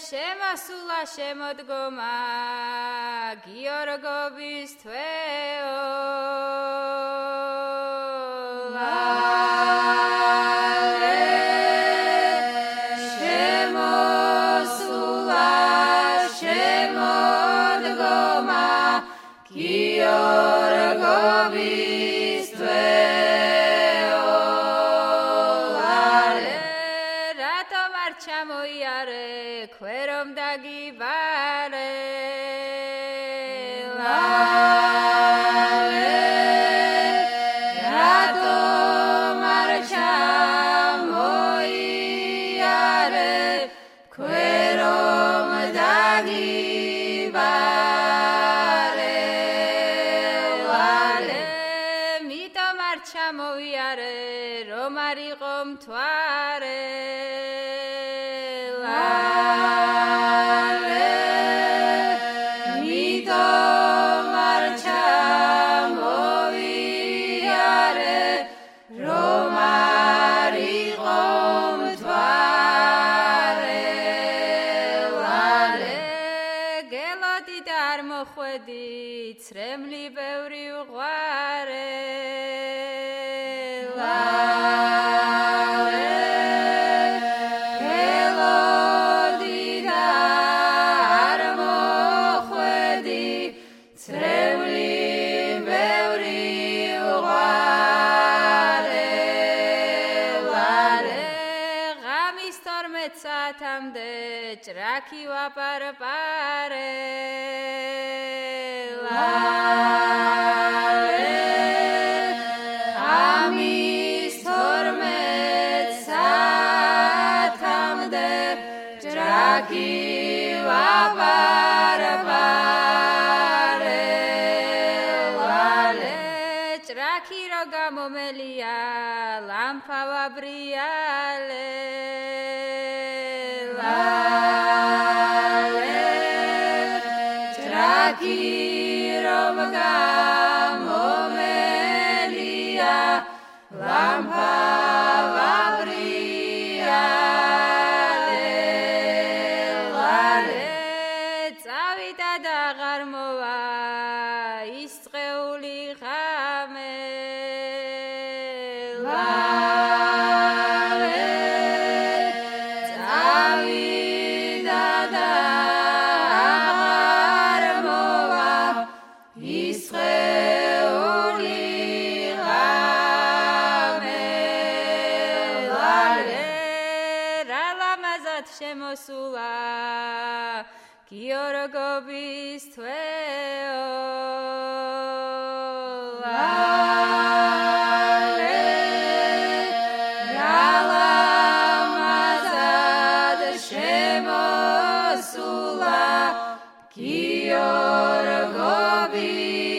შემოსულა შემოდგომა გიორგობის თვეო შემოსულა შემოდგომა გიორგობის თვეო რატომ არ ჩამოიარე ქვერომ დაგიბარე რატომ არ ჩამოიარე ქვერომ დაგიბარე მიტომ არ ჩამოიარე რომ არ იყო მთვარე მიტომ არ ჩამოიარე რომ არ იყო მთვარე გელოდი და არ მოხვედი ცრემლი ბევრი უყვარე საათამდე ჭრაკი ვაპარპარე ღამის 12 საათამდე ჭრაკი ვაპარპარე ჭრაკი რო გამომელია ლამპა ვაბრიალე ჭრაკი რომ გამომელია ლამპა ვაბრიალე წავიდა და აღარ მოვა ის წეული ღამე შემოსულა გიორგობის თვეო რალამაზად შემოსულა გიორგობის